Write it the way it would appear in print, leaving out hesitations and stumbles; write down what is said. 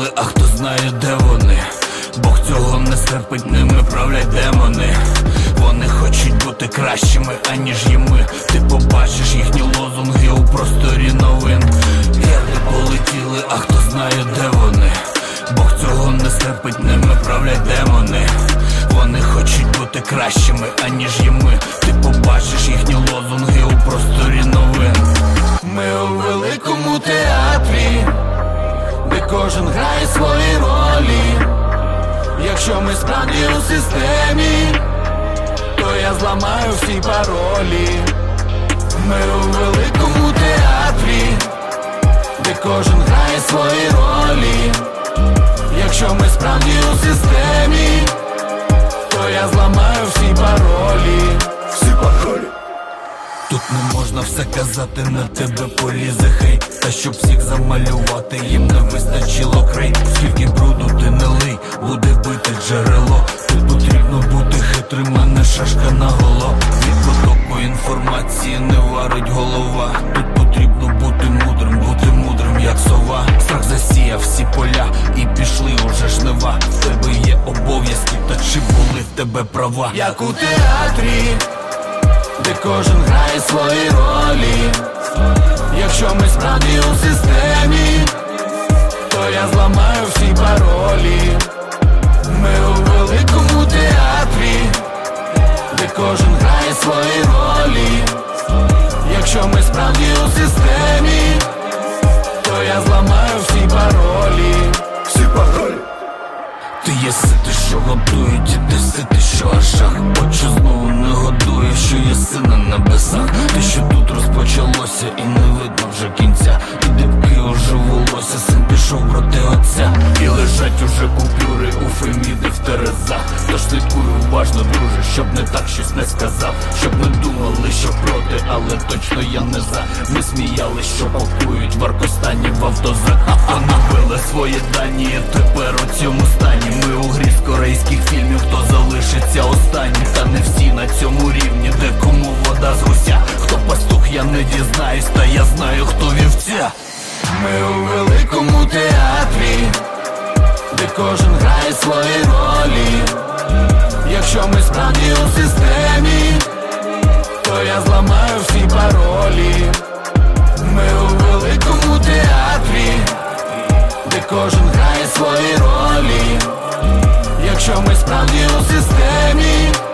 полетіли, а хто знає, де вони. Бог цього не стерпить, ними правлять демони. Вони хочуть бути кращими, аніж є ми. Ти побачиш їхні лозунги у просторі новин. Герли полетіли, а хто знає, де вони. Бог цього не стерпить, ними правлять демони. Вони хочуть бути кращими, аніж є ми. Ти побачиш їхні лозунги у просторі новин. Ми у великому театрі, де кожен грає свої ролі. Якщо ми справді у системі, то я зламаю всі паролі. Ми у великому театрі, де кожен грає свої ролі. Якщо ми справді у системі, то я зламаю всі паролі. Всі паролі. Тут не можна все казати, на тебе полізе хейт. Та щоб всіх замалювати, їм не вистачило крейт. Скільки бруду ти не лий, буде бити джерело. Тут потрібно бути хитрим, а не шашка на голо. Від потоку інформації не варить голова. Тут потрібно бути мудрим, як сова. Страх засіяв всі поля і пішли уже жнива. В тебе є обов'язки, та чи були в тебе права? Як у театрі, де кожен грає свої ролі. Якщо ми справді у системі, то я зламаю всі паролі. Ми у великому театрі, де кожен грає свої ролі. Якщо ми справді у системі, то я зламаю всі паролі. Всі паролі. Ти є сити, що годують, і ти сити, що аж жах. Очі знову не годує, що є син на небесах. Те, що тут розпочалося і не видно вже кінця. І дибки уже волосся, син пішов проти отця. І лежать уже купюри у Феміди в Терезах. Тож слідкуй уважно, друже, щоб не так щось не сказав. Щоб не думали, що проти, але точно я не за. Ми сміялись, що пакують в Аркостані в автозак. Поновили свої дані, і тепер у цьому стані. Ми у грі з корейських фільмів, хто залишиться останнім. Та не всі на цьому рівні, де кому вода з гуся. Хто пастух, я не дізнаюсь, та я знаю, хто вівця. Ми у великому театрі, де кожен грає свої ролі. Якщо ми справді у системі, то я зламаю всі паролі. Ми у великому театрі, де кожен грає свої ролі. Якщо ми справді у системі,